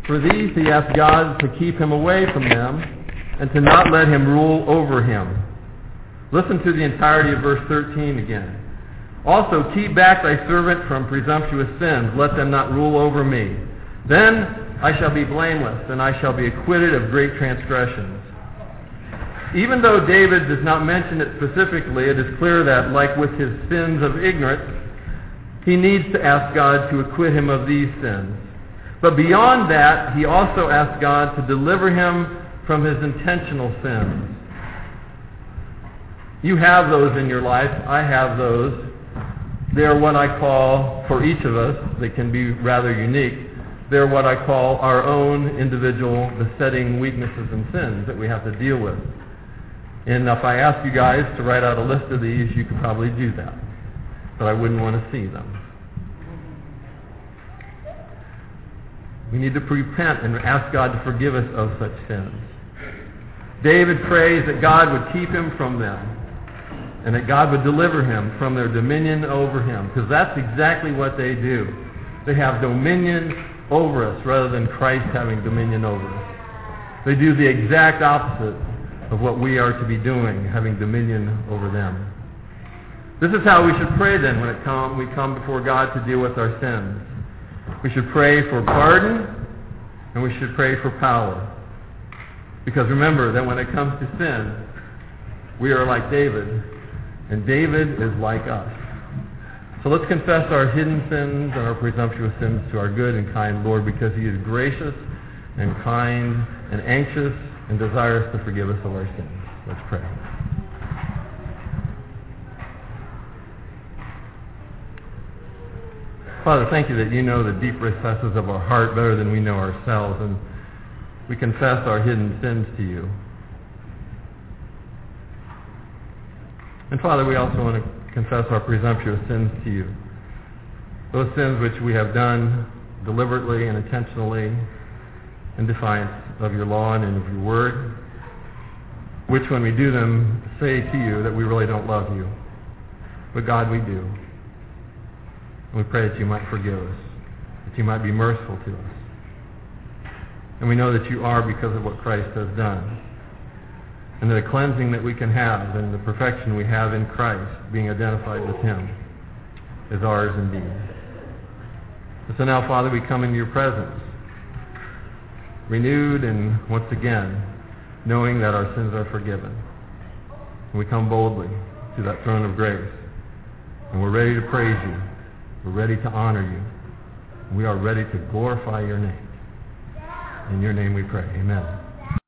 For these he asked God to keep him away from them and to not let him rule over him. Listen to the entirety of verse 13 again. Also, keep back thy servant from presumptuous sins. Let them not rule over me. Then I shall be blameless, and I shall be acquitted of great transgressions. Even though David does not mention it specifically, it is clear that, like with his sins of ignorance, he needs to ask God to acquit him of these sins. But beyond that, he also asks God to deliver him from his intentional sins. You have those in your life. I have those. They are what I call, for each of us, they can be rather unique, they're what I call our own individual besetting weaknesses and sins that we have to deal with. And if I ask you guys to write out a list of these, you could probably do that. But I wouldn't want to see them. We need to repent and ask God to forgive us of such sins. David prays that God would keep him from them and that God would deliver him from their dominion over him, because that's exactly what they do. They have dominion over us rather than Christ having dominion over us. They do the exact opposite of what we are to be doing, having dominion over them. This is how we should pray then when we come before God to deal with our sins. We should pray for pardon, and we should pray for power. Because remember that when it comes to sin, we are like David, and David is like us. So let's confess our hidden sins and our presumptuous sins to our good and kind Lord, because he is gracious and kind and anxious and desirous to forgive us of our sins. Let's pray. Father, thank you that you know the deep recesses of our heart better than we know ourselves, and we confess our hidden sins to you. And Father, we also want to confess our presumptuous sins to you. Those sins which we have done deliberately and intentionally in defiance of your law and of your word, which when we do them say to you that we really don't love you. But God, we do. And we pray that you might forgive us, that you might be merciful to us. And we know that you are because of what Christ has done. And the cleansing that we can have and the perfection we have in Christ, being identified with him, is ours indeed. And so now, Father, we come into your presence, renewed and once again, knowing that our sins are forgiven. And we come boldly to that throne of grace. And we're ready to praise you. We're ready to honor you. We are ready to glorify your name. In your name we pray. Amen.